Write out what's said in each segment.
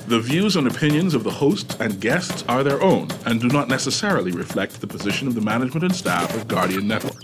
The views and opinions of the host and guests are their own and do not necessarily reflect the position of the management and staff of Guardian Network.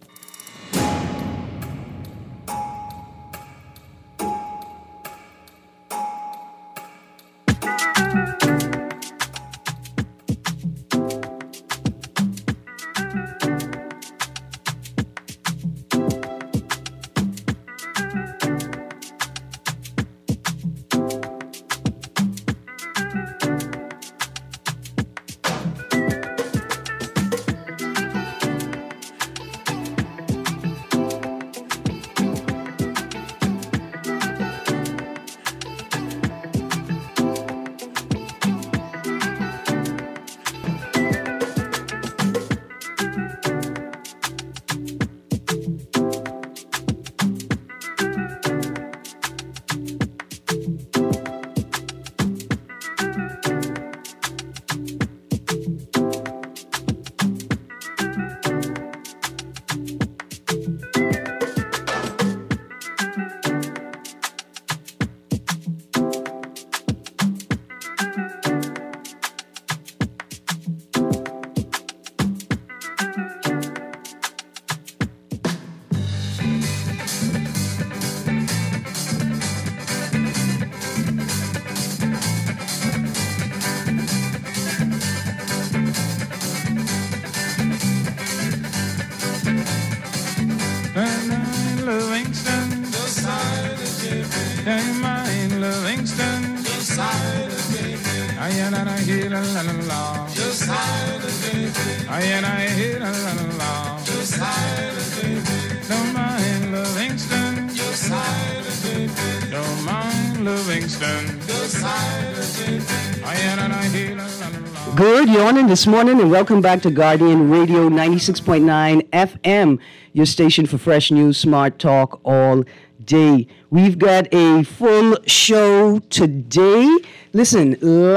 Good morning this morning and welcome back to Guardian Radio 96.9 FM, your station for fresh news, smart talk all day. We've got a full show today. Listen,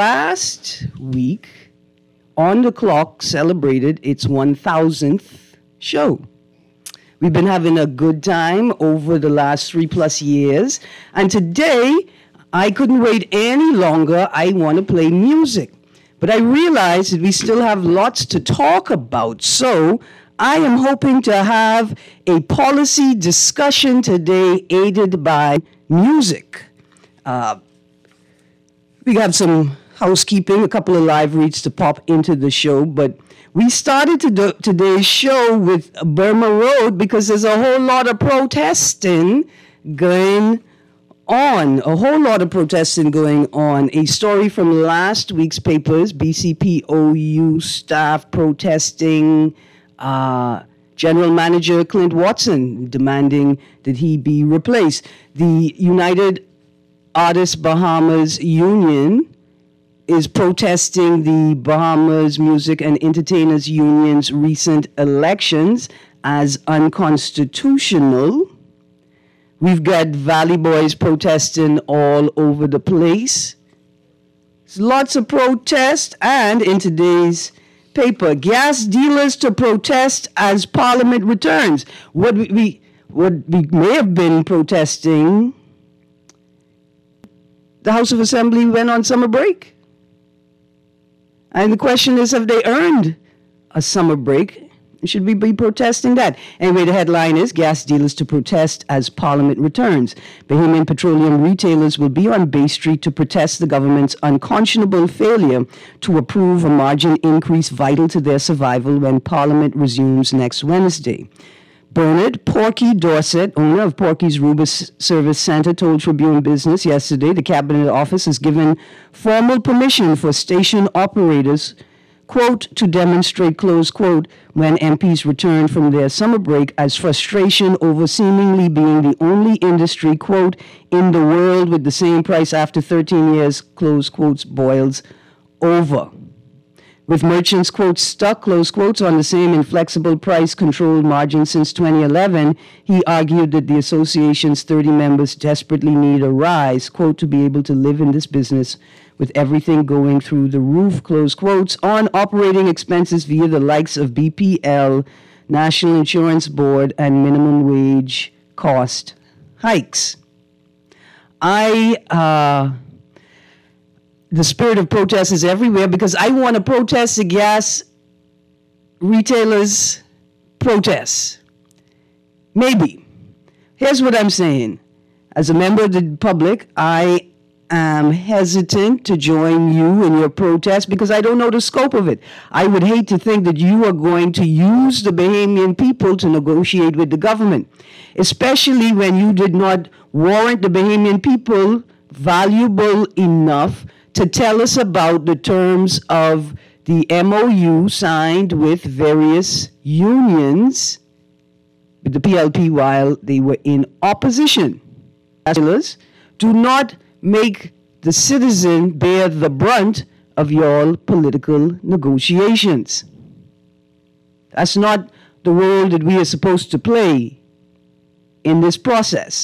last week On the Clock celebrated its 1000th show. We've been having a good time over the last 3+ years, and today I couldn't wait any longer. I want to play music. But I realize that we still have lots to talk about. So I am hoping to have a policy discussion today aided by music. We have some housekeeping, a couple of live reads to pop into the show. But we started today's show with Burma Road because there's a whole lot of protesting going on. A whole lot of protesting going on. A story from last week's papers, BCPOU staff protesting General Manager Clint Watson, demanding that he be replaced. The United Artists Bahamas Union is protesting the Bahamas Music and Entertainers Union's recent elections as unconstitutional. We've got Valley Boys protesting all over the place. There's lots of protest, and in today's paper, gas dealers to protest as Parliament returns. What we may have been protesting, the House of Assembly went on summer break. And the question is, have they earned a summer break? Should we be protesting that? Anyway, the headline is gas dealers to protest as Parliament returns. Bahamian petroleum retailers will be on Bay Street to protest the government's unconscionable failure to approve a margin increase vital to their survival when Parliament resumes next Wednesday. Bernard Porky Dorset, owner of Porky's Rubus Service Center, told Tribune Business yesterday the Cabinet Office has given formal permission for station operators, quote, to demonstrate, close quote, when MPs return from their summer break as frustration over seemingly being the only industry, quote, in the world with the same price after 13 years, close quotes, boils over. With merchants, quote, stuck, close quotes, on the same inflexible price-controlled margin since 2011, he argued that the association's 30 members desperately need a rise, quote, to be able to live in this business with everything going through the roof, close quotes, on operating expenses via the likes of BPL, National Insurance Board, and minimum wage cost hikes. the spirit of protest is everywhere because I want to protest the gas retailers' protests. Maybe. Here's what I'm saying. As a member of the public, I am hesitant to join you in your protest because I don't know the scope of it. I would hate to think that you are going to use the Bahamian people to negotiate with the government, especially when you did not warrant the Bahamian people valuable enough to tell us about the terms of the MOU signed with various unions with the PLP while they were in opposition. Do not make the citizen bear the brunt of your political negotiations. That's not the role that we are supposed to play in this process.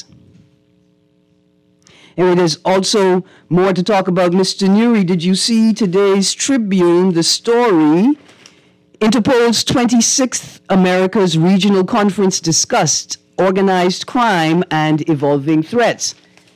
And there's also more to talk about. Mr. Nuri, did you see today's Tribune, the story? Interpol's 26th America's Regional Conference discussed organized crime and evolving threats.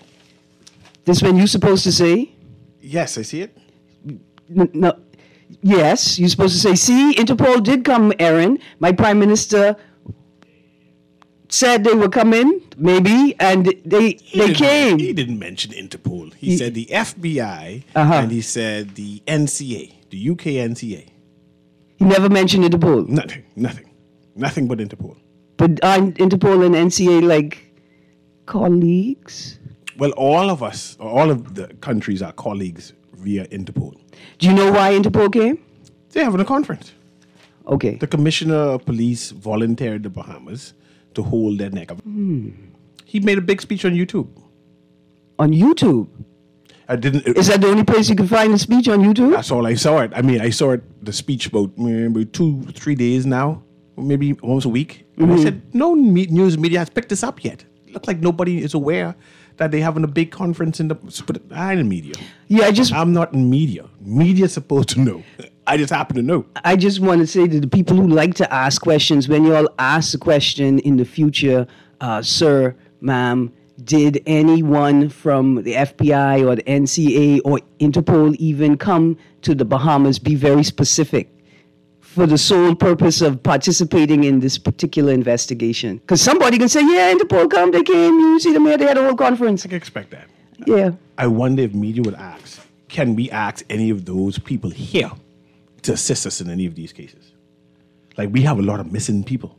This one you're supposed to say? Yes, I see it. No. Yes, you're supposed to say, see, Interpol did come, Aaron. My prime minister said they were coming, maybe, and they came. He didn't mention Interpol. He said the FBI and he said the NCA, the UK NCA. He never mentioned Interpol. Nothing but Interpol. But aren't Interpol and NCA like colleagues? Well, all of the countries are colleagues via Interpol. Do you know why Interpol came? They're having a conference. Okay. The commissioner of police volunteered the Bahamas to hold their neck up. He made a big speech on YouTube. On YouTube? Is that the only place you can find a speech on YouTube? That's all I saw it. I mean, I saw the speech about maybe 2-3 days now, maybe almost a week. And I said, no news media has picked this up yet. It looks like nobody is aware that they're having a big conference in the media. Yeah, I'm not in media. Media's supposed to know. I just happen to know. I just want to say to the people who like to ask questions, when you all ask the question in the future, sir, ma'am, did anyone from the FBI or the NCA or Interpol even come to the Bahamas? Be very specific for the sole purpose of participating in this particular investigation. Because somebody can say, yeah, Interpol come, they came, you see them here, they had a whole conference. I can expect that. Yeah. I wonder if media would ask, can we ask any of those people here to assist us in any of these cases? Like, we have a lot of missing people.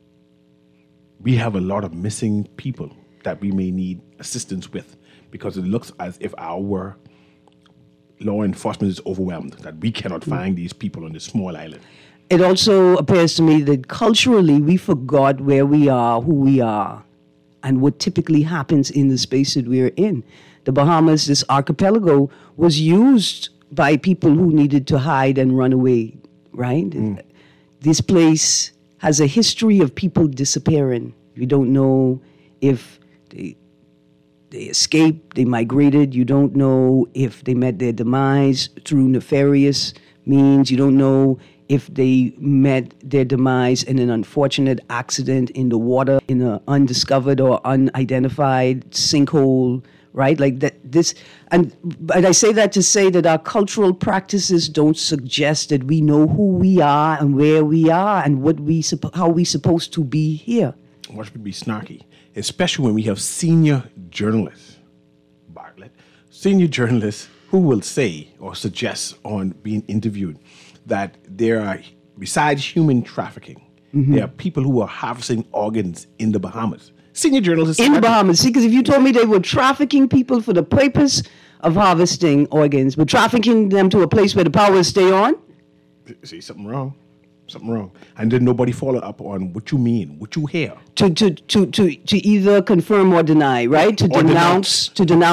We have a lot of missing people that we may need assistance with because it looks as if our law enforcement is overwhelmed, that we cannot find these people on this small island. It also appears to me that culturally we forgot where we are, who we are, and what typically happens in the space that we're in. The Bahamas, this archipelago, was used by people who needed to hide and run away, right? This place has a history of people disappearing. You don't know if they escaped, they migrated. You don't know if they met their demise through nefarious means. You don't know if they met their demise in an unfortunate accident in the water, in an undiscovered or unidentified sinkhole, right? Like that. But I say that to say that our cultural practices don't suggest that we know who we are and where we are and how we supposed to be here. Watch me be snarky, especially when we have senior journalists, Bartlett, senior journalists who will say or suggest on being interviewed that there are, besides human trafficking, there are people who are harvesting organs in the Bahamas. Senior journalists in the Bahamas. See, because if you told me they were trafficking people for the purpose of harvesting organs, but trafficking them to a place where the powers stay on? See, something wrong. And then nobody followed up on what you mean, what you hear. To either confirm or deny, right? To denounce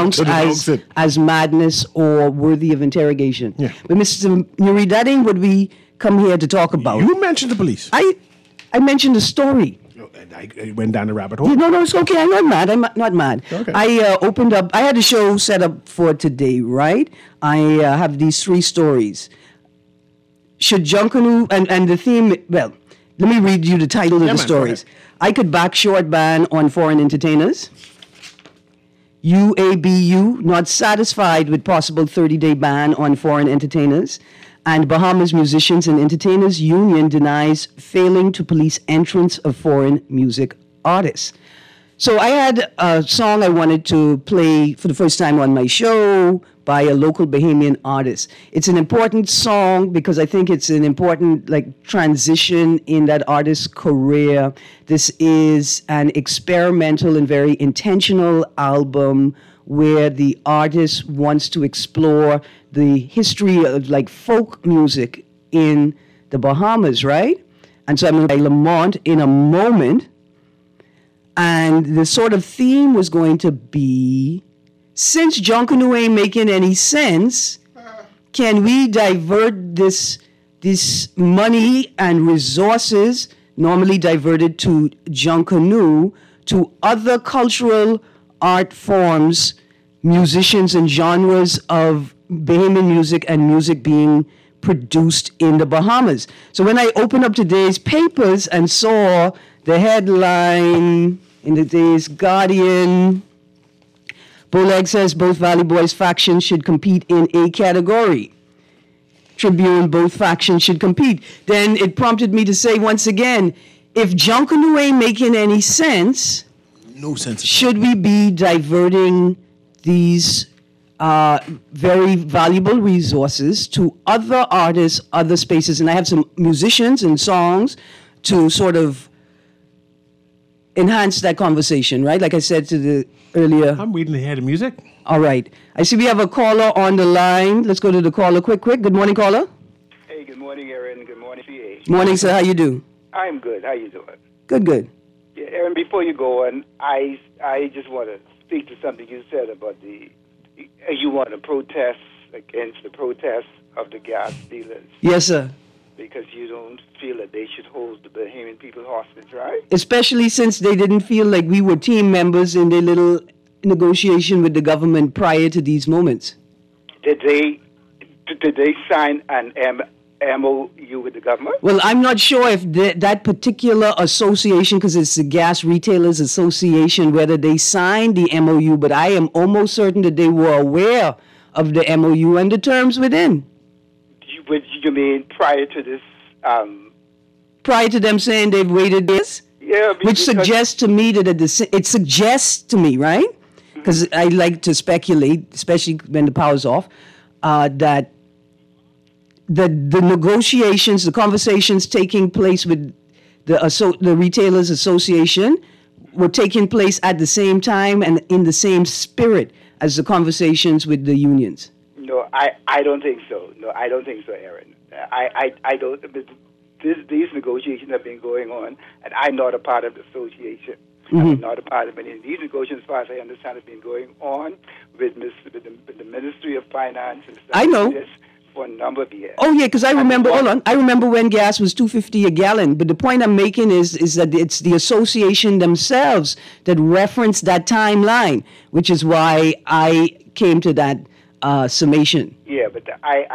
as madness or worthy of interrogation. Yeah. But Mr. Nuri, that ain't what we come here to talk about. You mentioned the police. I mentioned the story. I went down the rabbit hole. No, it's okay. I'm not mad. I'm not mad. Okay. I opened up. I had a show set up for today, right? I have these 3 stories. Should Junkanoo, and the theme, well, let me read you the title of the stories. I could back short ban on foreign entertainers. UABU, not satisfied with possible 30-day ban on foreign entertainers, and Bahamas Musicians and Entertainers Union denies failing to police entrance of foreign music artists. So I had a song I wanted to play for the first time on my show by a local Bahamian artist. It's an important song because I think it's an important transition in that artist's career. This is an experimental and very intentional album where the artist wants to explore the history of folk music in the Bahamas, right? And so I'm going to play Lamont in a moment. And the sort of theme was going to be, since Junkanoo ain't making any sense, can we divert this money and resources normally diverted to Junkanoo to other cultural art forms, musicians and genres of Bahamian music and music being produced in the Bahamas? So when I opened up today's papers and saw the headline in today's Guardian, Boleg says both Valley Boys factions should compete in a category. Tribune, both factions should compete. Then it prompted me to say once again, if Junkanoo ain't making any sense, no sense. Should we be diverting these very valuable resources to other artists, other spaces? And I have some musicians and songs to sort of enhance that conversation, right? Like I said to the earlier. I'm waiting to hear the music. All right. I see we have a caller on the line. Let's go to the caller quick. Good morning, caller. Hey, good morning, Aaron. Good morning, CA. Morning, sir. How you do? I'm good. How you doing? Good. Yeah, Aaron, before you go on, I just want to speak to something you said about you want to protest against the protests of the gas dealers. Yes, sir. Because you don't feel that they should hold the Bahamian people hostage, right? Especially since they didn't feel like we were team members in their little negotiation with the government prior to these moments. Did they sign an MOU with the government? Well, I'm not sure if that particular association, because it's the Gas Retailers Association, whether they signed the MOU, but I am almost certain that they were aware of the MOU and the terms within. You mean prior to this? Prior to them saying they've waited this? Yeah. Which suggests to me that it suggests to me, right? Because I like to speculate, especially when the power's off, that the negotiations, the conversations taking place with the Retailers Association were taking place at the same time and in the same spirit as the conversations with the unions. No, I don't think so. No, I don't think so, Aaron. I don't. These negotiations have been going on, and I'm not a part of the association. Mm-hmm. I'm not a part of any of these negotiations, as far as I understand, have been going on with the Ministry of Finance and stuff. I know. For a number of years. Oh, yeah, because I remember, I remember when gas was $2.50 a gallon. But the point I'm making is that it's the association themselves that reference that timeline, which is why I came to that summation. Yeah, but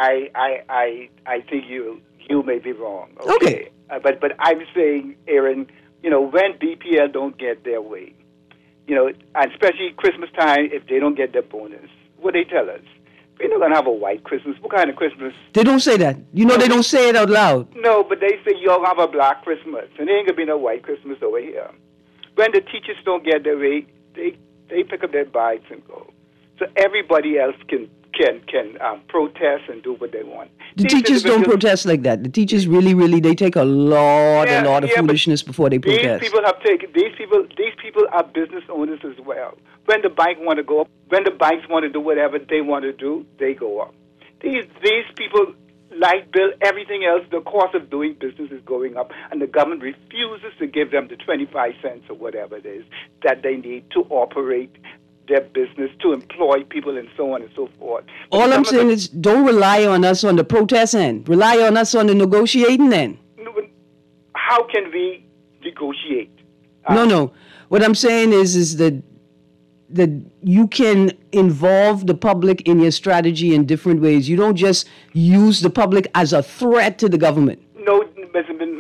I think you may be wrong. Okay. But I'm saying, Aaron, when BPL don't get their way, and especially Christmas time, if they don't get their bonus, what they tell us? We're not going to have a white Christmas. What kind of Christmas? They don't say that. They don't say it out loud. No, but they say you'll have a black Christmas. And there ain't going to be no white Christmas over here. When the teachers don't get their way, they pick up their bags and go. So everybody else can protest and do what they want. The teachers don't protest like that. The teachers really, they take a lot of foolishness before they protest. These people are business owners as well. When the bikes want to go up, when the bikes want to do whatever they want to do, they go up. These people, light bill, everything else, the cost of doing business is going up, and the government refuses to give them the 25 cents or whatever it is that they need to operate their business, to employ people, and so on and so forth. But all I'm saying is don't rely on us on the protest end. Rely on us on the negotiating end. How can we negotiate? No. What I'm saying is that you can involve the public in your strategy in different ways. You don't just use the public as a threat to the government. No, Mr.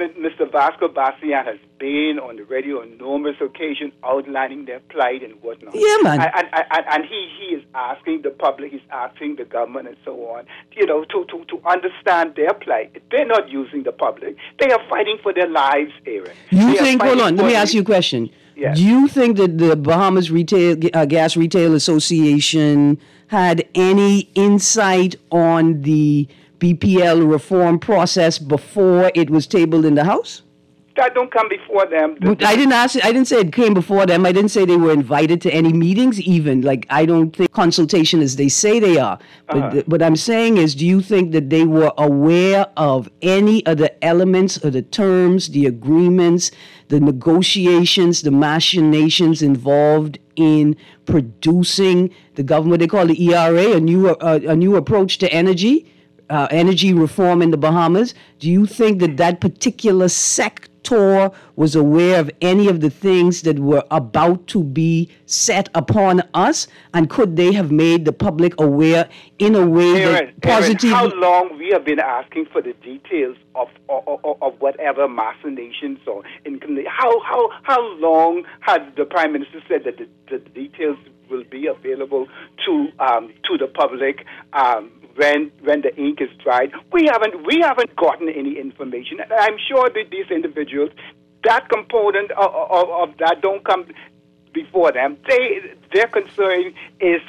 Vasco Bastian has been on the radio on numerous occasions outlining their plight and whatnot. Yeah, man. And he is asking the public, he's asking the government and so on, to understand their plight. They're not using the public. They are fighting for their lives, Aaron. You think, hold on, let me ask you a question. Yes. Do you think that the Bahamas Gas Retail Association had any insight on the BPL reform process before it was tabled in the House? That don't come before them. I didn't say it came before them. I didn't say they were invited to any meetings even. Like, I don't think consultation as they say they are. But what I'm saying is, do you think that they were aware of any of the elements of the terms, the agreements, the negotiations, the machinations involved in producing the government, they call the ERA, a new approach to energy reform in the Bahamas? Do you think that that particular sector was aware of any of the things that were about to be set upon us? And could they have made the public aware in a way that positively... how long we have been asking for the details of whatever machinations or... How long had the Prime Minister said that the details will be available to the public when the ink is dried? We haven't gotten any information, and I'm sure that these individuals, that component of that don't come before them. Their concern is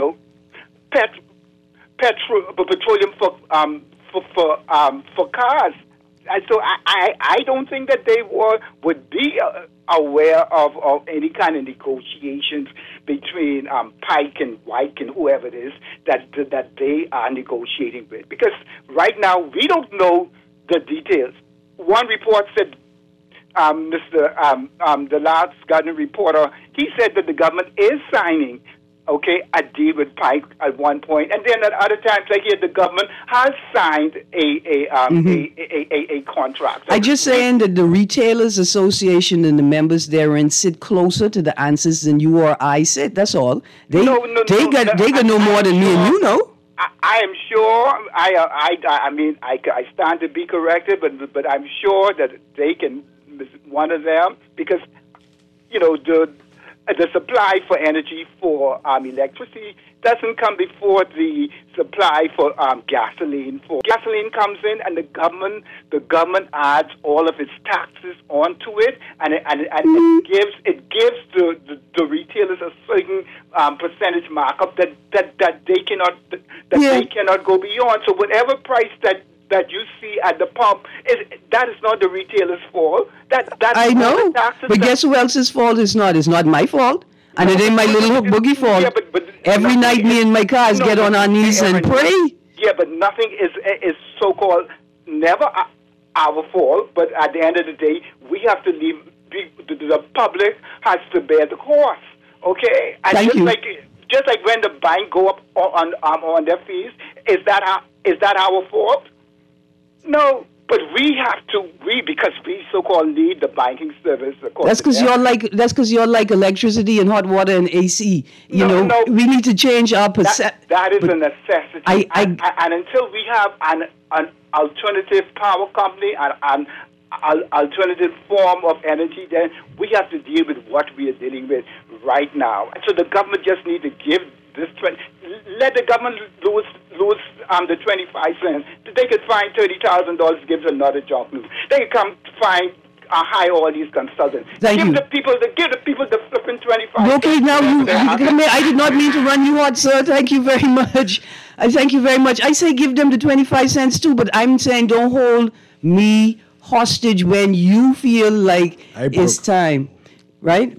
petroleum for cars. And so I don't think that they would be aware of any kind of negotiations between Pike and White and whoever it is that they are negotiating with. Because right now we don't know the details. One report said, the last Guardian reporter, he said that the government is signing a deal with Pike at one point, and then at other times, like here, the government has signed a contract. So I'm just saying that the Retailers Association and the members therein sit closer to the answers than you or I sit. That's all. They got no more than me and you know. I am sure. I stand to be corrected, but I'm sure that they can. One of them, because the supply for energy for electricity doesn't come before the supply for gasoline. For gasoline comes in, and the government adds all of its taxes onto it, and it gives the retailers a certain percentage markup that they cannot go beyond. So whatever price that you see at the pump, that is not the retailer's fault. I know, but guess who else's fault it's not? It's not my fault, and it ain't my little hook boogie fault. Yeah, but every night me and my cars get on our knees and pray. Yeah, but nothing is so-called never our fault, but at the end of the day, we have to leave, the public has to bear the cost, okay? And Thank you. Just like when the bank go up on their fees, is that our fault? No, but because we so-called need the banking service. That's because you're like electricity and hot water and AC. No, we need to change our perception. That is a necessity. And until we have an alternative power company and an alternative form of energy, then we have to deal with what we are dealing with right now. So the government just needs to give this let the government lose the 25 cents. They could find $30,000, give another job move. They could come find hire all these consultants. Give the people the flipping 25 Okay, cents. now I did not mean to run you hot, sir. Thank you very much. Thank you very much. I say give them the 25 cents too, but I'm saying don't hold me hostage when you feel like it's time, right?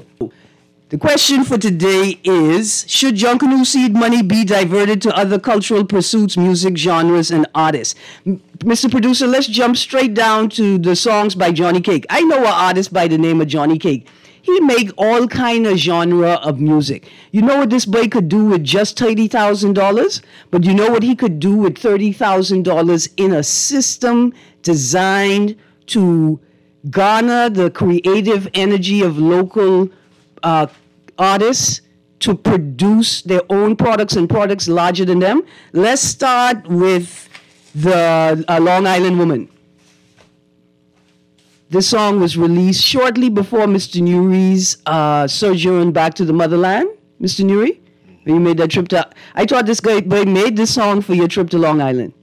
The question for today is, should Junkanoo seed money be diverted to other cultural pursuits, music genres, and artists? Mr. Producer, let's jump straight down to the songs by Johnny Cake. I know an artist by the name of Johnny Cake. He make all kind of genre of music. You know what this boy could do with just $30,000? But you know what he could do with $30,000 in a system designed to garner the creative energy of local artists to produce their own products and products larger than them. Let's start with the Long Island Woman. This song was released shortly before Mr. Nuri's sojourn back to the motherland. Mr. Nuri, when you made that trip to... I thought this guy made this song for your trip to Long Island.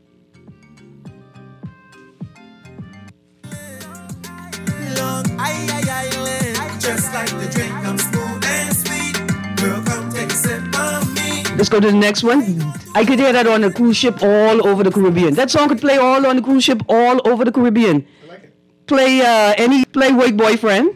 Just like the drink, I'm smooth and sweet. Girl, come take a sip of me. Let's go to the next one. I could hear that on a cruise ship all over the Caribbean. That song could play all on the cruise ship all over the Caribbean. I like it. Play White Boyfriend.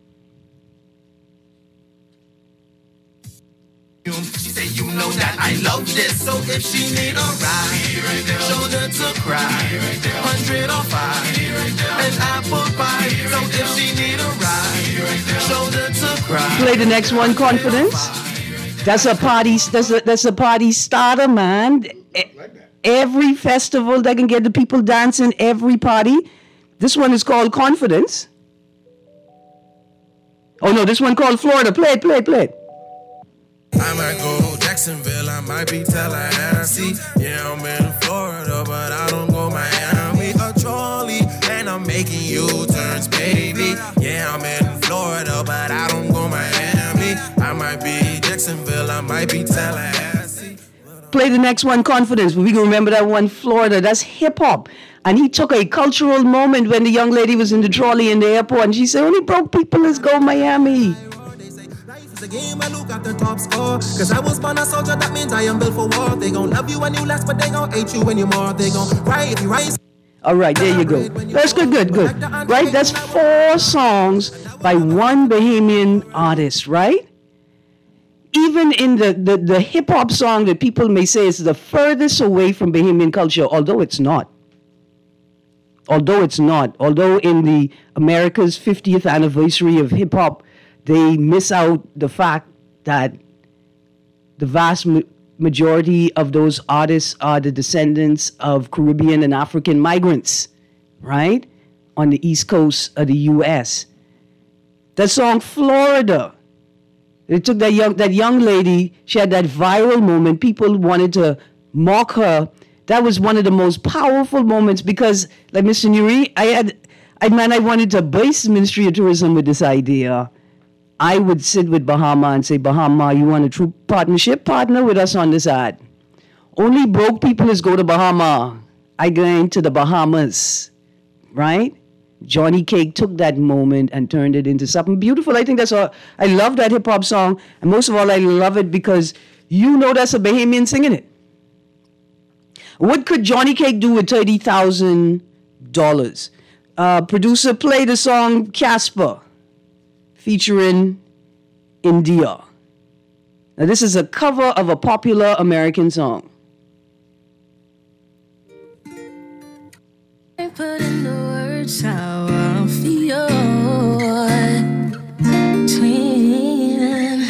She say, you know that I love this. So if she need a ride, shoulder to cry, 100 or 5, an apple pie. So if she need a ride, shoulder to cry. Play the next one, Confidence. That's a party. That's a party starter, man. Every festival that can get the people dancing, every party. This one is called Confidence. Oh no, this one called Florida. Play it. I might go Jacksonville, I might be Tallahassee. Yeah, I'm in Florida, but I don't go Miami or Charlie. And I'm making U-turns, baby. Yeah, I'm in Florida, but I don't go Miami. I might be Jacksonville, I might be Tallahassee. Play the next one, Confidence. We can remember that one, Florida. That's hip hop. And he took a cultural moment when the young lady was in the trolley in the airport, and she said, "Only broke people is go Miami." The game I look at the top score. Cause I was born a soldier, that means I am built for war. They gon' love you when you last, but they gon' hate you when you're more. They gon' cry if you rise. All right, there you go. That's good. Right? That's 4 songs by one Bahamian artist, right? Even in the hip-hop song that people may say is the furthest away from Bahamian culture, although it's not. Although in the America's 50th anniversary of hip-hop, they miss out the fact that the vast majority of those artists are the descendants of Caribbean and African migrants, right? On the East Coast of the U.S. That song, Florida, it took that young lady, she had that viral moment. People wanted to mock her. That was one of the most powerful moments because, like Mr. Nuri, I wanted to base the Ministry of Tourism with this idea. I would sit with Bahama and say, Bahama, you want a true partnership? Partner with us on this ad. Only broke people is go to Bahama. I going to the Bahamas, right? Johnny Cake took that moment and turned it into something beautiful. I think that's all. I love that hip hop song. And most of all, I love it because you know that's a Bahamian singing it. What could Johnny Cake do with $30,000? Producer, play the song Casper, featuring India. Now, this is a cover of a popular American song. I put in the words how I feel between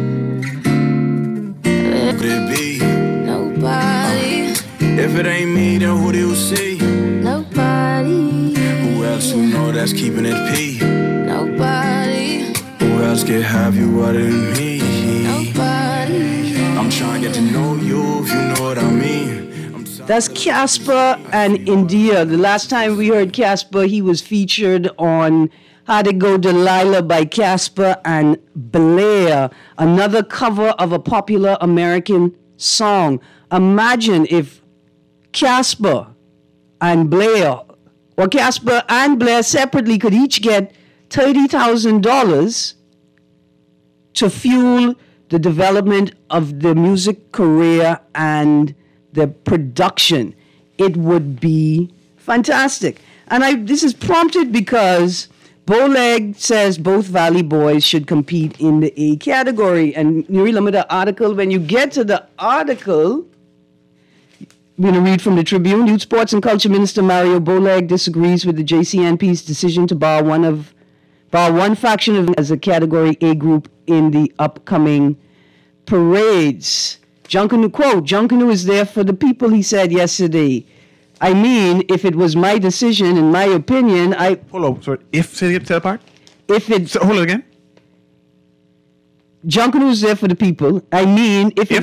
Could it be? nobody, If it ain't me, then who do you see? nobody, Who else you know that's keeping it P? nobody, Who else can have you other than me? nobody. I'm trying to get to know you, if you know what I mean. That's Casper and India. The last time we heard Casper, he was featured on How to Go Delilah by Casper and Blair, another cover of a popular American song. Imagine if Casper and Blair, or Casper and Blair separately, could each get $30,000 to fuel the development of the music career and the production. It would be fantastic. And this is prompted because Bowleg says both Valley Boys should compete in the A category. And you remember the article, when you get to the article, I'm going to read from the Tribune. Youth, Sports and Culture Minister Mario Bowleg disagrees with the JCNP's decision to bar one faction as a Category A group in the upcoming parades. Junkanoo, quote, Junkanoo is there for the people, he said yesterday. I mean, if it was my decision, in my opinion, Hold on, sorry. Say that part? If it... Hold it again. Junkanoo is there for the people. I mean, if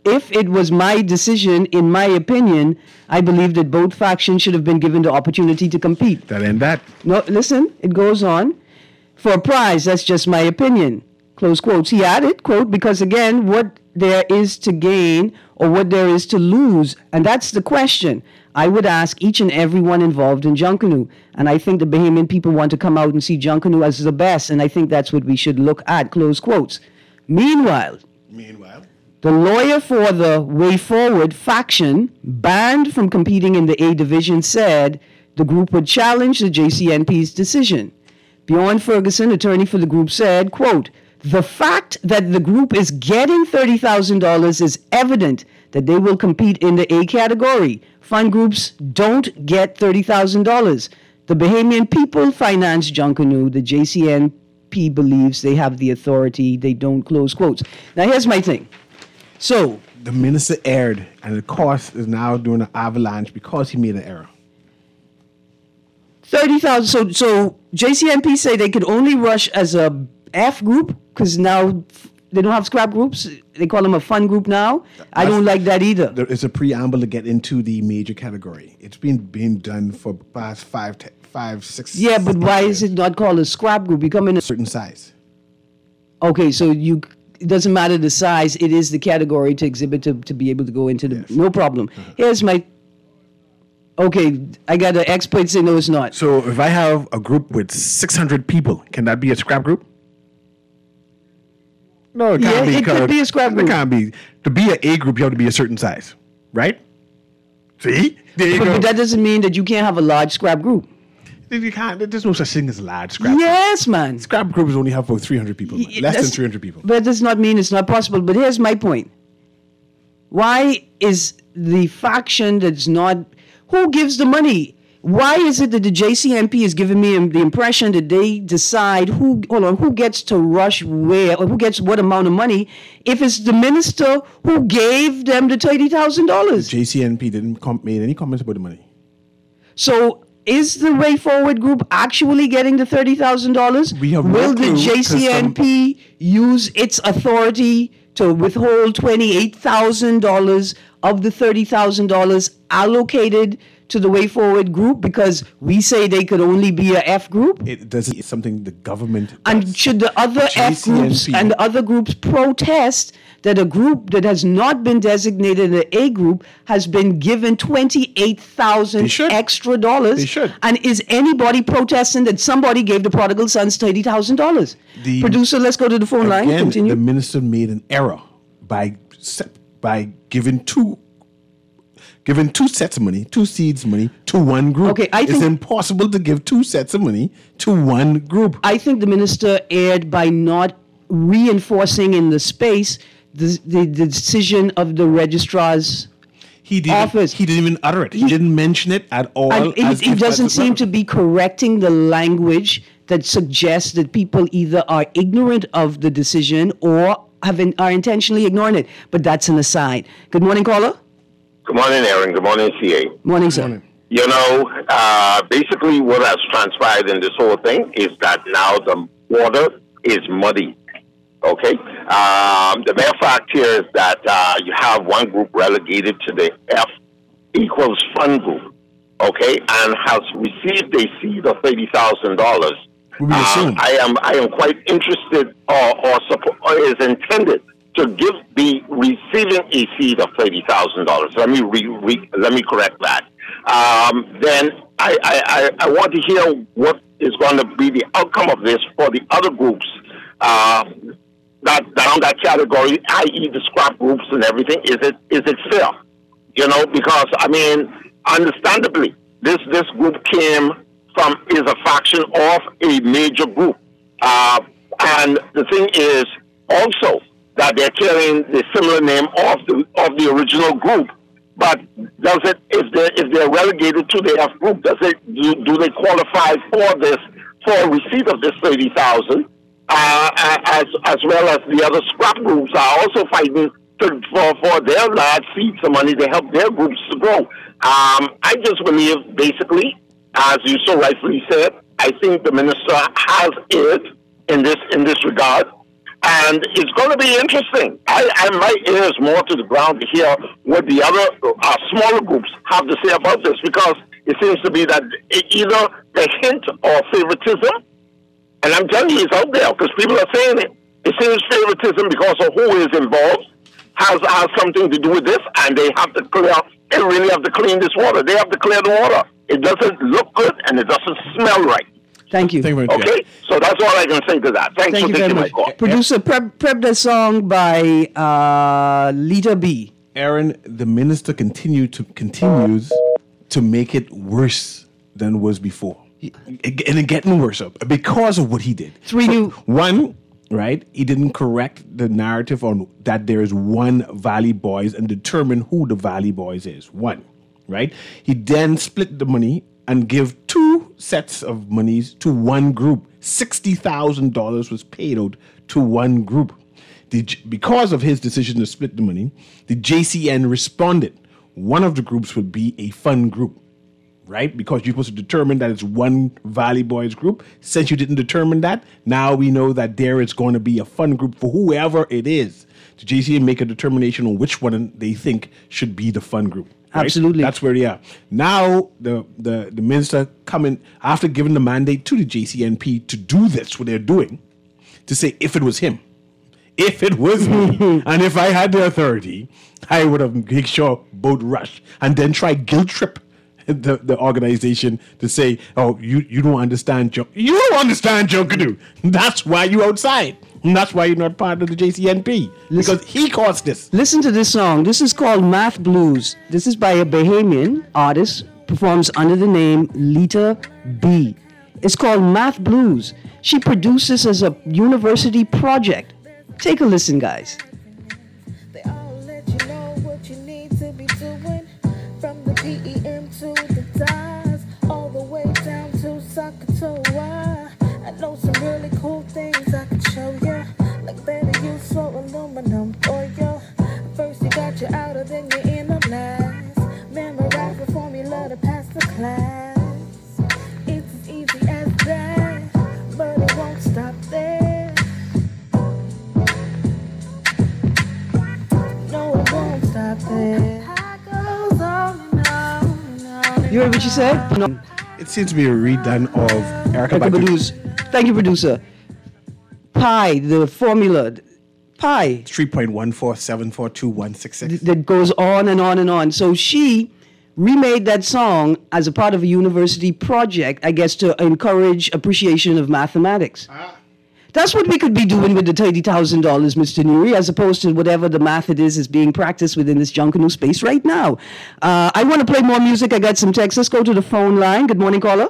if it was my decision, in my opinion, I believe that both factions should have been given the opportunity to compete. That ain't that. No, listen, it goes on. For a prize, that's just my opinion. Close quotes. He added, quote, because again, what there is to gain or what there is to lose, and that's the question I would ask each and every one involved in Junkanoo. And I think the Bahamian people want to come out and see Junkanoo as the best, and I think that's what we should look at, close quotes. Meanwhile, the lawyer for the Way Forward faction, banned from competing in the A division, said the group would challenge the JCNP's decision. Bjorn Ferguson, attorney for the group, said, quote, the fact that the group is getting $30,000 is evident that they will compete in the A category. Fund groups don't get $30,000. The Bahamian people finance Junkanoo. The JCNP believes they have the authority. They don't, close quotes. Now, here's my thing. So, The minister erred, and the course is now doing an avalanche because he made an error. 30,000. So JCNP say they could only rush as a F group because now they don't have scrap groups. They call them a fun group now. I don't like that either. There is a preamble to get into the major category. It's been being done for the past 6. Yeah, but why is it not called a scrap group? You come in a certain size? Okay, so it doesn't matter the size. It is the category to exhibit to be able to go into the. Yes. No problem. Here's my. Okay, I got an expert say no, it's not. So if I have a group with 600 people, can that be a scrap group? No, it can't be. It could be a scrap group. It can't be. To be an A group, you have to be a certain size, right? See? There you go. But that doesn't mean that you can't have a large scrap group. You can't. There's no such thing as a large scrap group. Yes, man. Scrap groups only have about 300 people. Less than 300 people. But that does not mean it's not possible. But here's my point. Why is the faction that's not... Who gives the money? Why is it that the JCNP is giving me the impression that they decide who gets to rush where or who gets what amount of money if it's the minister who gave them the $30,000? JCNP didn't make any comments about the money. So is the Way Forward group actually getting the $30,000? We have no Will the clue, 'cause JCNP use its authority to withhold $28,000 of the $30,000 allocated to the Way Forward group because we say they could only be a F group? It doesn't. It's something the government does. And should the other F groups JCNP and the other groups protest that a group that has not been designated an A group has been given They $28,000 should. extra dollars? They should. And is anybody protesting that somebody gave the prodigal sons $30,000? The- Producer, let's go to the phone line. Again, Continue. the minister made an error by giving two sets of money, two seeds money to one group. Okay, I it's think- impossible to give two sets of money to one group. I think the minister erred by not reinforcing in the space the decision of the registrar's office. He didn't even utter it. He didn't mention it at all. And as it if doesn't that's seem to relevant. be correcting the language that suggests that people either are ignorant of the decision or are intentionally ignoring it. But that's an aside. Good morning, caller. Good morning, Aaron. Good morning, CA. Morning, sir. You know, basically what has transpired in this whole thing is that now the water is muddy. Okay? The mere fact here is that you have one group relegated to the F equals fund group, okay, and has received a seed of $30,000. We assume. I am quite interested or is intended to give the receiving a seed of $30,000. Let me correct that. Then I want to hear what is going to be the outcome of this for the other groups that down that category, i.e. the scrap groups and everything. Is it fair? You know, because I mean, understandably, this group is a faction of a major group, and the thing is also that they're carrying the similar name of the original group. But if they're relegated to the F group, do they qualify for receipt of this $30,000? As well as the other scrap groups are also fighting for their large seats of money to help their groups to grow. I just believe, basically, as you so rightfully said, I think the minister has erred in this regard. And it's going to be interesting. My ear is more to the ground to hear what the other smaller groups have to say about this, because it seems to be that either a hint or favoritism, and I'm telling you, it's out there because people are saying it. It seems favoritism because of who is involved has something to do with this, and they have to clear. They really have to clean this water. They have to clear the water. It doesn't look good and it doesn't smell right. Thank you. Thank you very much. Okay, so that's all I can say to that. Thanks Thank for you very taking my much. call. Producer, prep the song by Lita B. Aaron, the minister continues to make it worse than it was before. And it getting worse because of what he did. One, right? He didn't correct the narrative on that there is one Valley Boys and determine who the Valley Boys is. One, right? He then split the money and give two sets of monies to one group. $60,000 was paid out to one group. Because of his decision to split the money, the JCN responded. One of the groups would be a fun group, right? Because you're supposed to determine that it's one Valley Boys group. Since you didn't determine that, now we know that there is going to be a fun group for whoever it is. The JCN make a determination on which one they think should be the fun group. Right? Absolutely. That's where they are. Now, the minister coming, after giving the mandate to the JCNP to do this, what they're doing, to say if it was him, if it was me, and if I had the authority, I would have made sure both rush and then try guilt trip the organization to say, oh, you don't understand Joe. You don't understand Joe Canoe. That's why you outside. And that's why you're not part of the JCNP. Because he caused this. Listen to this song. This is called Math Blues. This is by a Bahamian artist, performs under the name Lita B. It's called Math Blues. She produced this as a university project. Take a listen, guys. They all let you know what you need to be doing. From the PEM to the DAS, all the way down to Sakatoa. I know some really cool things I can show you, like better use for aluminum foil. First you got your outer, then your inner blast. Memorize the formula to pass the class. It's as easy as that, but it won't stop there. No, it won't stop there. Goes on and on and on. You heard what she said? No. It seems to be a redone of Erica Erica Badu's. Thank you, producer. Pi, the formula. Pi. 3.14742.166. That goes on and on and on. So she remade that song as a part of a university project, I guess, to encourage appreciation of mathematics. That's what we could be doing with the $30,000, Mr. Nuri, as opposed to whatever the math it is being practiced within this Junkanoo space right now. I want to play more music. I got some texts. Let's go to the phone line. Good morning, caller.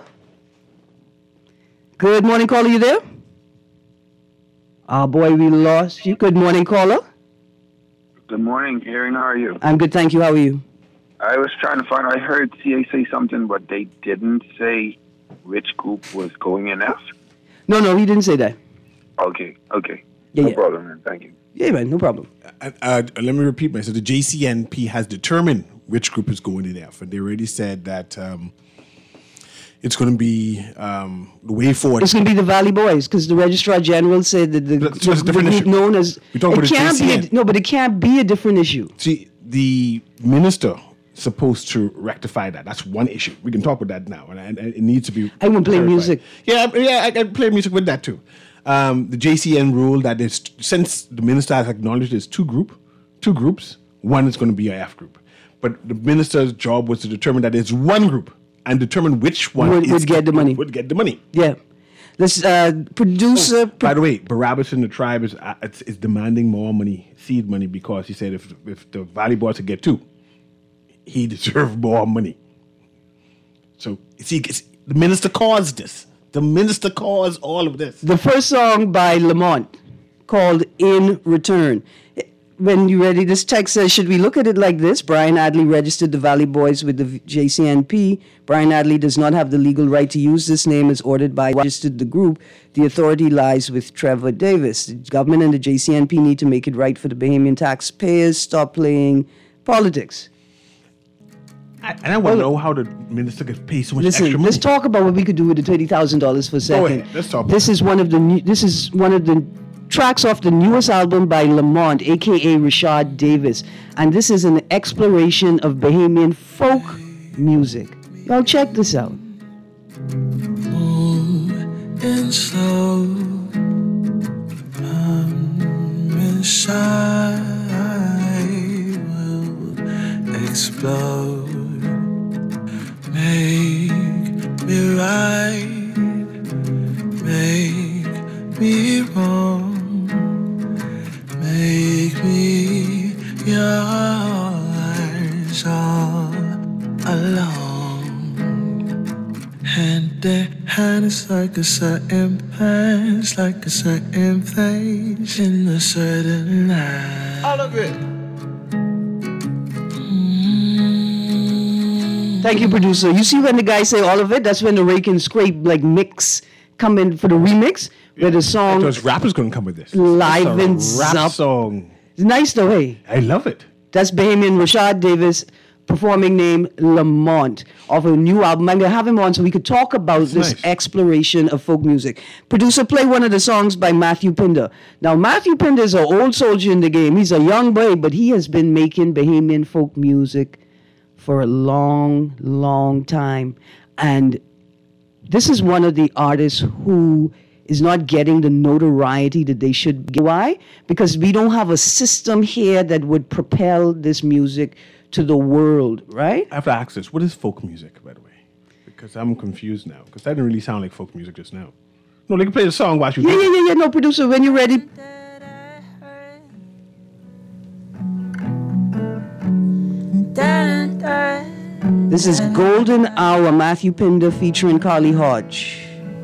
Good morning, caller. You there? Oh, boy, we lost you. Good morning, caller. Good morning, Aaron. How are you? I'm good, thank you. How are you? I was trying to find out. I heard CA say something, but they didn't say which group was going in F. No, he didn't say that. Okay. Yeah, No yeah. problem, man. Thank you. Yeah, man, no problem. Let me repeat myself. The JCNP has determined which group is going in F, and they already said that it's going to be the way forward. It's going to be the Valley Boys because the Registrar General said that So it's a different group issue. known as We're talking about the JCN. but it can't be a different issue. See, the minister supposed to rectify that. That's one issue. We can talk about that now, and it needs to be. I won't play clarified. music. Yeah, I can play music with that too. The JCN rule that is, since the minister has acknowledged there's two groups, one is going to be a F group. But the minister's job was to determine that it's one group and determine which one Would get the money. Would get the money. Yeah. Let's producer. By the way, Barabbas in the tribe is demanding more money, seed money, because he said if the Valley Boys could get two, he deserved more money. So see, the minister caused this. The minister caused all of this. The first song by Lamont called In Return. When you're ready, this text says, should we look at it like this? Brian Adley registered the Valley Boys with the JCNP. Brian Adley does not have the legal right to use this name as ordered by registered the group. The authority lies with Trevor Davis. The government and the JCNP need to make it right for the Bahamian taxpayers. Stop playing politics. And I want to know how the minister could pay so much extra Listen, money. let's talk about what we could do with the $30,000 for a second. ahead. Let's talk about This is one of the tracks off the newest album by Lamont, aka Rashad Davis. And this is an exploration of Bahamian folk music. Y'all check this out. And slow, inside will explode. Make me right, make me wrong, make me yours all along. Hand in hand is like a certain place, like a certain place in a certain life. All of it. Thank you, producer. You see when the guys say all of it, that's when the rake and scrape like mix come in for the remix, where the song Those rappers couldn't come with this. livens It's a rap up. song. It's nice though, hey. I love it. That's Bahamian Rashad Davis, performing name Lamont, of a new album. I'm going to have him on so we could talk about this nice. exploration of folk music. Producer, play one of the songs by Matthew Pinder. Now, Matthew Pinder is an old soldier in the game. He's a young boy, but he has been making Bahamian folk music for a long, long time. And this is one of the artists who is not getting the notoriety that they should get. Why? Because we don't have a system here that would propel this music to the world, right? I have to ask this. What is folk music, by the way? Because I'm confused now. Because that didn't really sound like folk music just now. No, they can play the song while you do it. Yeah. No, producer, when you're ready. This is Golden Hour, Matthew Pinder featuring Carly Hodge.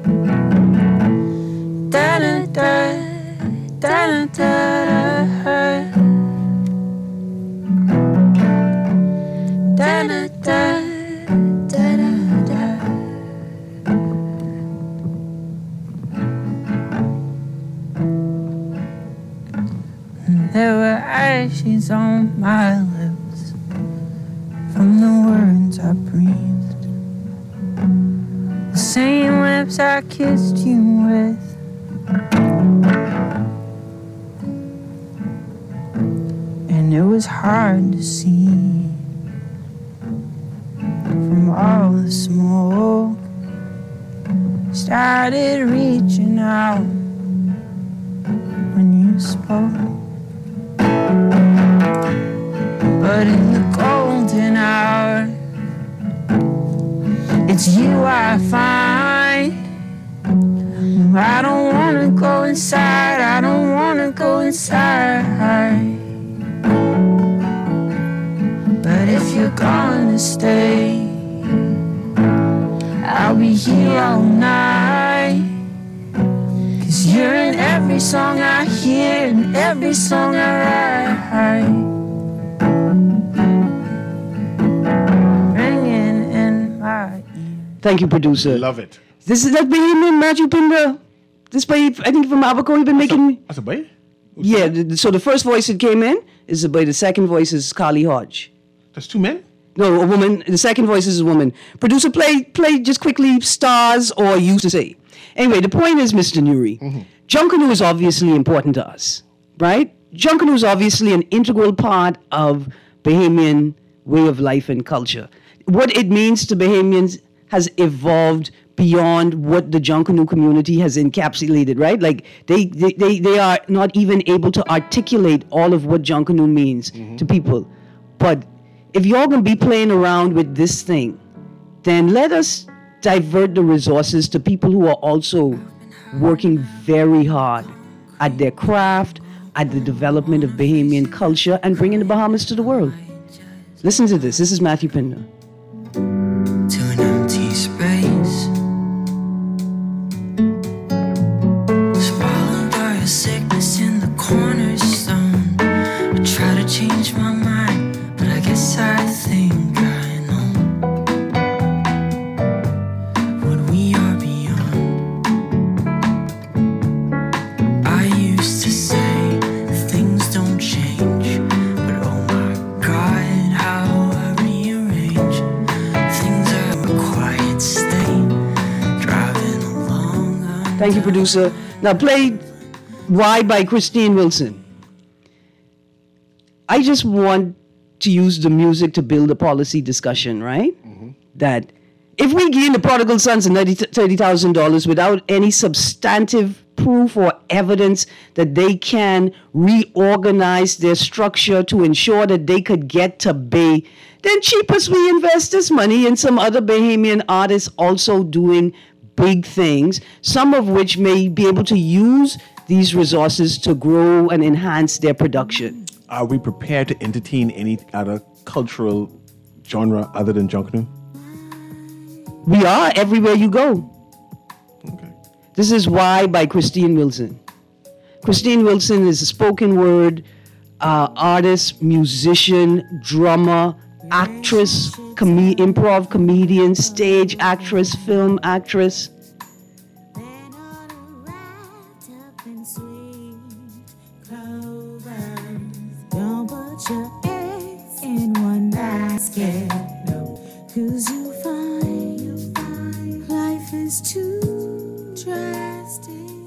There were ashes on my lips from the words I breathed, the same lips I kissed you with. And it was hard to see from all the smoke. Started reaching out when you spoke. But in the golden hour, it's you I find. I don't wanna go inside, I don't wanna go inside. But if you're gonna stay, I'll be here all night. 'Cause you're in every song I hear, in every song I write. Ringing in my ear. Thank you, producer. Love it. This is that Bahamian Matthew Pinder. This boy, I think from Abercrombie, been making. That's a boy? Yeah, so the first voice that came in is a boy. The second voice is Carly Hodge. That's two men? No, a woman. The second voice is a woman. Producer, play just quickly stars or used to say. Anyway, the point is, Mr. Nuri, Junkanoo is obviously important to us, right? Junkanoo is obviously an integral part of Bahamian way of life and culture. What it means to Bahamians has evolved beyond what the Junkanoo community has encapsulated, right? Like they are not even able to articulate all of what Junkanoo means to people. But if you're going to be playing around with this thing, then let us divert the resources to people who are also working very hard at their craft, at the development of Bahamian culture, and bringing the Bahamas to the world. Listen to this. This is Matthew Pinder. To an empty space, swallowed by a sickness in the cornerstone. I try to change my mind, but I guess I think I know what we are beyond. I used to say things don't change, but oh my God, how I rearrange. Things are a quiet state, driving along. Thank you, producer. Now play Why by Christine Wilson. I just want to use the music to build a policy discussion, right? That if we gain the prodigal sons $30,000 without any substantive proof or evidence that they can reorganize their structure to ensure that they could get to Bay, then cheapest we invest this money in some other Bahamian artists also doing big things, some of which may be able to use these resources to grow and enhance their production. Are we prepared to entertain any other cultural genre other than Junkanoo? We are everywhere you go. Okay. This is Why by Christine Wilson. Christine Wilson is a spoken word artist, musician, drummer, actress, improv comedian, stage actress, film actress. Don't put your eggs in one basket, no, 'cause you find life is too drastic.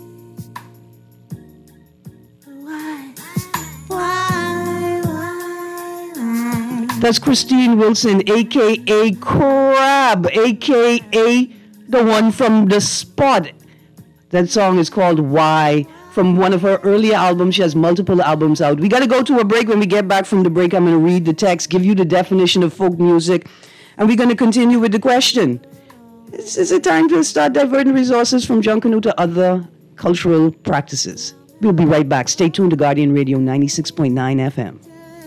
Why? That's Christine Wilson, a.k.a. Crab, a.k.a. the one from The Spot. That song is called Why, from one of her earlier albums. She has multiple albums out. We got to go to a break. When we get back from the break, I'm going to read the text, give you the definition of folk music, and we're going to continue with the question. Is it time to start diverting resources from Junkanoo to other cultural practices? We'll be right back. Stay tuned to Guardian Radio 96.9 FM.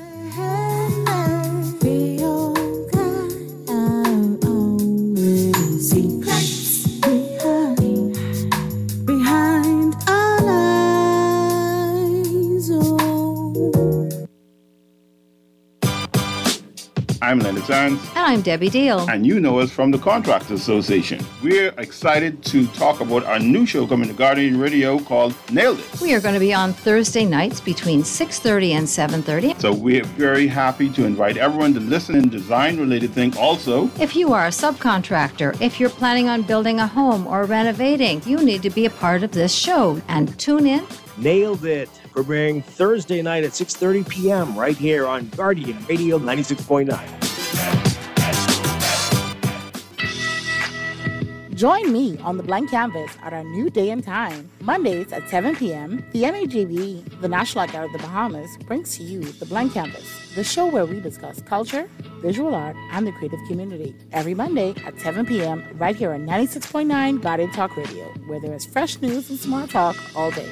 I'm Leonard Sands. And I'm Debbie Deal. And you know us from the Contractors Association. We're excited to talk about our new show coming to Guardian Radio called Nailed It. We are going to be on Thursday nights between 6:30 and 7:30. So we're very happy to invite everyone to listen in design-related things also. If you are a subcontractor, if you're planning on building a home or renovating, you need to be a part of this show. And tune in. Nailed It. Premiering Thursday night at 6:30 p.m. right here on Guardian Radio 96.9. Join me on the blank canvas at our new day and time. Mondays at 7 p.m., the NAGB, the National Art Gallery of the Bahamas, brings to you the blank canvas, the show where we discuss culture, visual art, and the creative community. Every Monday at 7 p.m. right here on 96.9 Guardian Talk Radio, where there is fresh news and smart talk all day.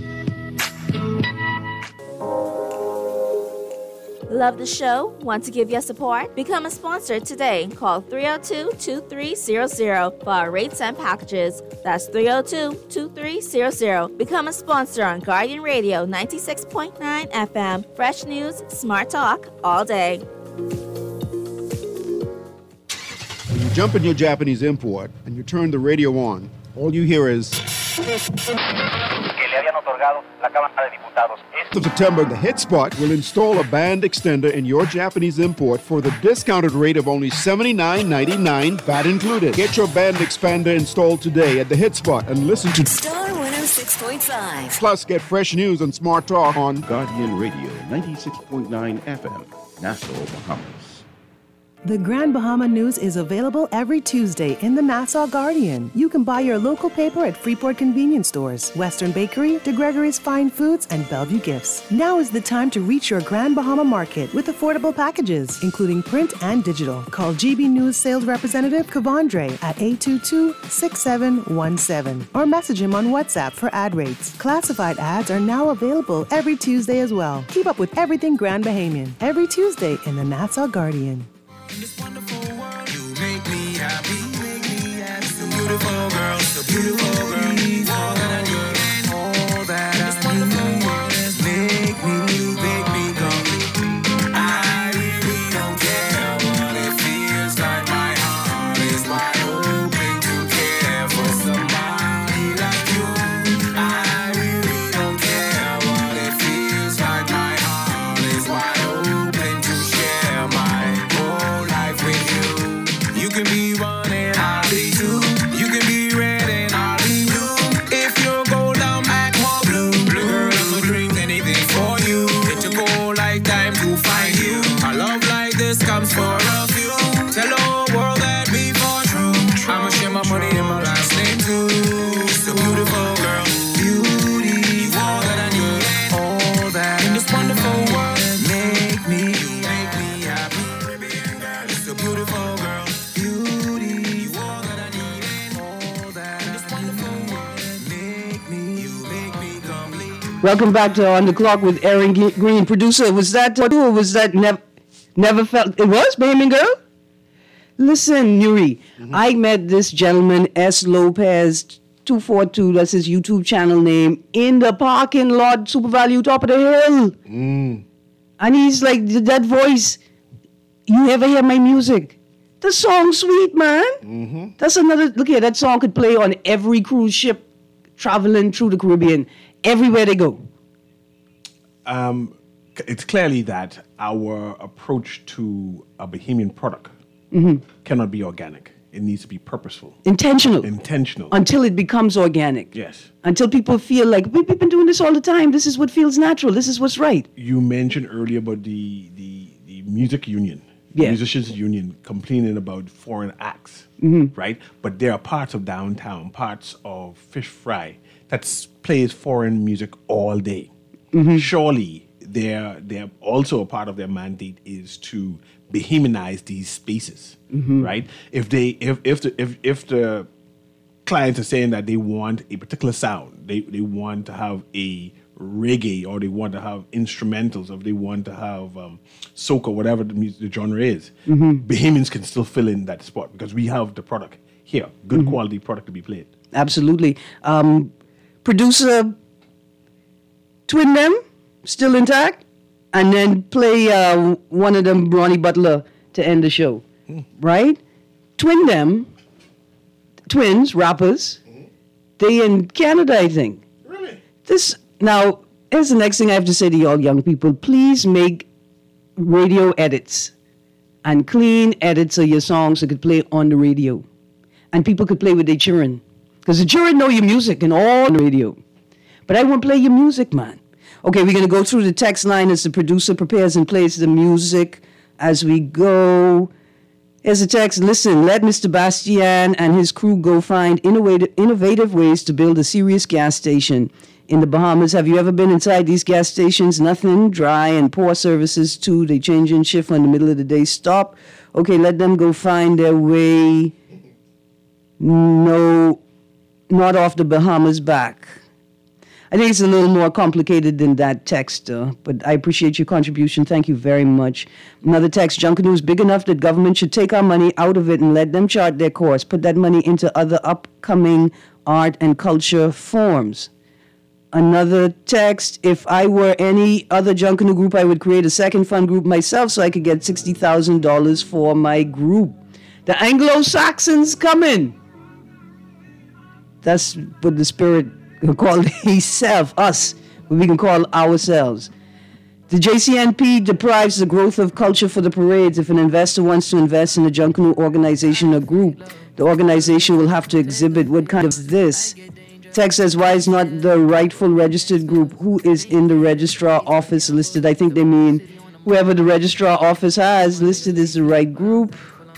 Love the show? Want to give your support? Become a sponsor today. Call 302-2300 for our rates and packages. That's 302-2300. Become a sponsor on Guardian Radio 96.9 FM. Fresh news, smart talk, all day. When you jump in your Japanese import and you turn the radio on, all you hear is... Of September, the Hit Spot will install a band extender in your Japanese import for the discounted rate of only $79.99, VAT included. Get your band expander installed today at the Hit Spot and listen to Star 106.5. Plus, get fresh news and smart talk on Guardian Radio 96.9 FM, Nassau, Bahamas. The Grand Bahama News is available every Tuesday in the Nassau Guardian. You can buy your local paper at Freeport convenience stores, Western Bakery, De Gregory's Fine Foods, and Bellevue Gifts. Now is the time to reach your Grand Bahama market with affordable packages, including print and digital. Call GB News sales representative Kavandre at 822-6717 or message him on WhatsApp for ad rates. Classified ads are now available every Tuesday as well. Keep up with everything Grand Bahamian every Tuesday in the Nassau Guardian. In this wonderful world, you make me happy, so beautiful girl, so beautiful girl, all that I need, all that I need, make me complete. I really don't care what it feels like, my heart is wide open to care for somebody like you. I really don't care what it feels like, my heart is wide open to share my with you. You can be one and I'll be two. You can be red and I'll be blue. Welcome back to On the Clock with Aaron Green. Producer, was that or was that never felt? It was Bahamian Girl? Listen, Nuri, I met this gentleman, S. Lopez 242, that's his YouTube channel name, in the parking lot, Super Value, top of the hill. And he's like, that voice, you ever hear my music? The song's sweet, man. That's another, look here, that song could play on every cruise ship traveling through the Caribbean, everywhere they go. It's clearly that our approach to a Bahamian product cannot be organic. It needs to be purposeful. Intentional. Until it becomes organic. Yes. Until people feel like, we've been doing this all the time. This is what feels natural. This is what's right. You mentioned earlier about the music union, musicians union, complaining about foreign acts, right? But there are parts of downtown, parts of Fish Fry that plays foreign music all day. Surely they're also a part of their mandate is to Bahamianize these spaces, right? If the clients are saying that they want a particular sound, they want to have a reggae, or they want to have instrumentals, or they want to have soca, whatever the genre is, Bahamians can still fill in that spot because we have the product here, good quality product to be played. Absolutely. Producer, twin them, still intact? And then play one of them, Ronnie Butler, to end the show, right? Twin them, twins, rappers. They in Canada, I think. Really? Now, here's the next thing I have to say to y'all young people. Please make radio edits and clean edits of your songs that could play on the radio. And people could play with their children. Because the children know your music and all the radio. But I won't play your music, man. Okay, we're going to go through the text line as the producer prepares and plays the music as we go. Here's the text. Listen, let Mr. Bastian and his crew go find innovative ways to build a serious gas station in the Bahamas. Have you ever been inside these gas stations? Nothing, dry and poor services too. They change in shift in the middle of the day. Stop. Okay, let them go find their way. No, not off the Bahamas back. I think it's a little more complicated than that text, but I appreciate your contribution. Thank you very much. Another text, Junkanoo is big enough that government should take our money out of it and let them chart their course, put that money into other upcoming art and culture forms. Another text, if I were any other Junkanoo group, I would create a second fund group myself so I could get $60,000 for my group. The Anglo-Saxons coming. That's what the spirit call himself, us, what we can call ourselves. The JCNP deprives the growth of culture for the parades. If an investor wants to invest in a Junkanoo organization or group, the organization will have to exhibit what kind of this. Text says, why is not the rightful registered group? Who is in the registrar office listed? I think they mean whoever the registrar office has listed is the right group.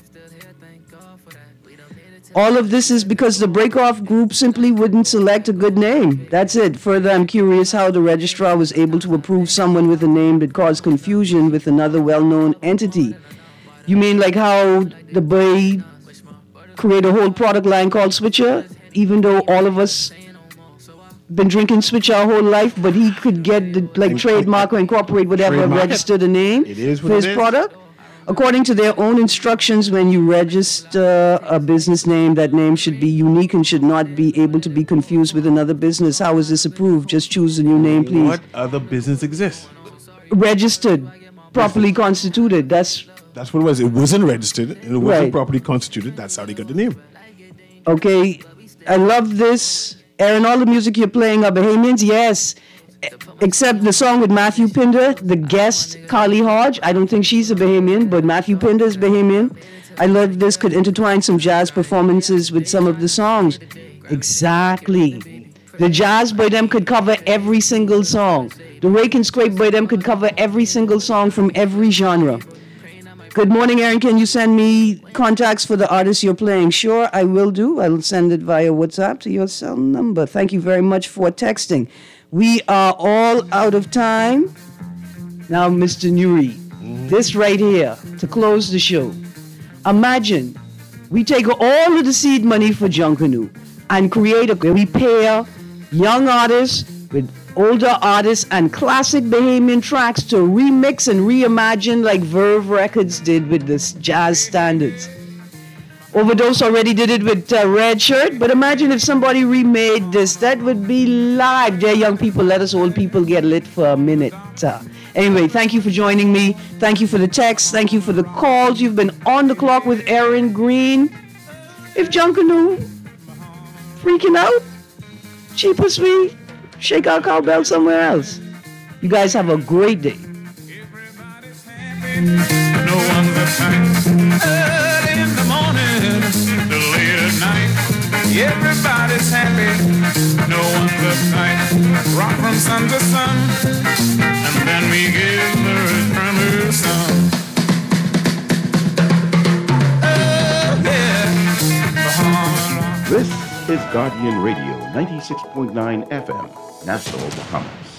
All of this is because the break-off group simply wouldn't select a good name. That's it. Further, I'm curious how the registrar was able to approve someone with a name that caused confusion with another well-known entity. You mean like how the Bay create a whole product line called Switcher, even though all of us been drinking Switcher our whole life, but he could get the trademark or incorporate whatever, register the name for his product? According to their own instructions, when you register a business name, that name should be unique and should not be able to be confused with another business. How is this approved? Just choose a new name, please. What other business exists? Registered, properly constituted. That's what it was. It wasn't registered. It wasn't properly constituted. That's how they got the name. Okay, I love this. Aaron, all the music you're playing are Bahamians? Yes. Except the song with Matthew Pinder, the guest, Carly Hodge. I don't think she's a Bahamian, but Matthew Pinder is Bahamian. I love this, could intertwine some jazz performances with some of the songs. Exactly. The jazz by them could cover every single song. The rake and scrape by them could cover every single song from every genre. Good morning, Aaron. Can you send me contacts for the artists you're playing? Sure, I will do. I'll send it via WhatsApp to your cell number. Thank you very much for texting. We are all out of time. Now, Mr. Nuri, this right here, to close the show. Imagine we take all of the seed money for Junkanoo and create we pair young artists with older artists and classic Bahamian tracks to remix and reimagine like Verve Records did with this jazz standards. Overdose already did it with Red Shirt, but imagine if somebody remade this. That would be live. Dear young people, let us old people get lit for a minute. Anyway, thank you for joining me. Thank you for the texts. Thank you for the calls. You've been on the clock with Aaron Green. If Junkanoo freaking out, cheapest we shake our cowbell somewhere else. You guys have a great day. No one's uptight. Early in the morning, the late at night. Everybody's happy. No one's uptight. Rock from sun to sun, and then we give the earth from her sun. Oh yeah. This is Guardian Radio 96.9 FM, Nassau, Bahamas.